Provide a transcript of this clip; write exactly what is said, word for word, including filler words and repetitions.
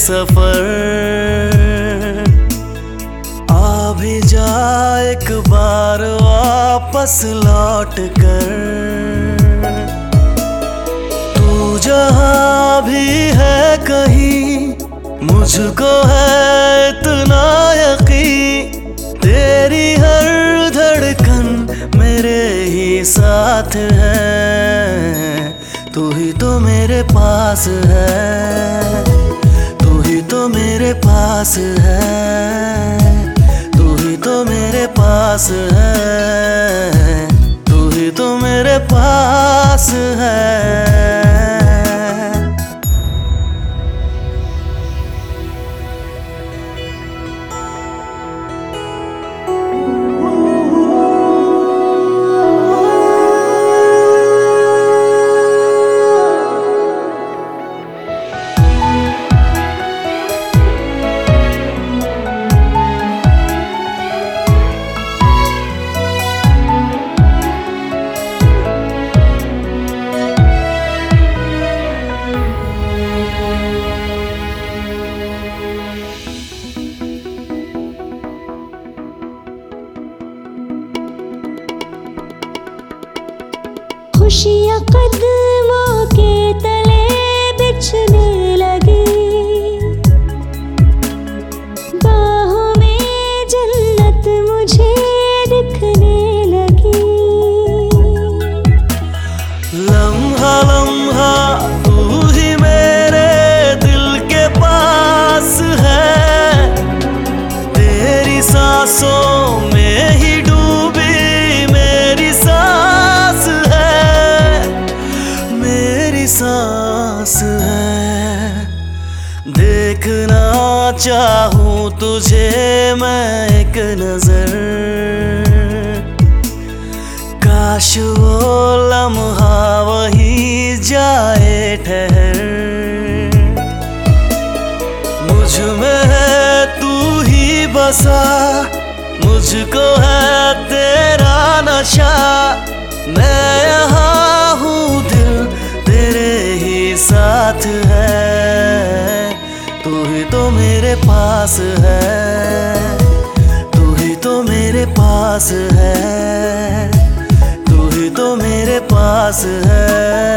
सफर। आ भी जा एक बार वापस लौट कर, तू जहाँ भी है कहीं मुझको है इतना यकीन, तेरी हर धड़कन मेरे ही साथ है। तू ही तो मेरे पास है, तू ही तो मेरे पास है, तू ही तो मेरे पास है, तू ही तो मेरे पास है। खुशियाँ कदमों के तले बिछने लगी, बाहों में जन्नत मुझे दिखने लगी। लम्हा लम्हा तू ही मेरे दिल के पास है, तेरी सांसों में ही डूबी मेरी सांस है, मेरी सांस है। देखना चाहूं तुझे मैं एक नजर, काश वो लम्हा वही जाए ठहर। मुझ में है तू ही बसा, मुझको है तेरा नशा, मैं यहाँ हूँ दिल तेरे ही साथ है। तू ही तो मेरे पास है, तू ही तो मेरे पास है, तू ही तो मेरे पास है।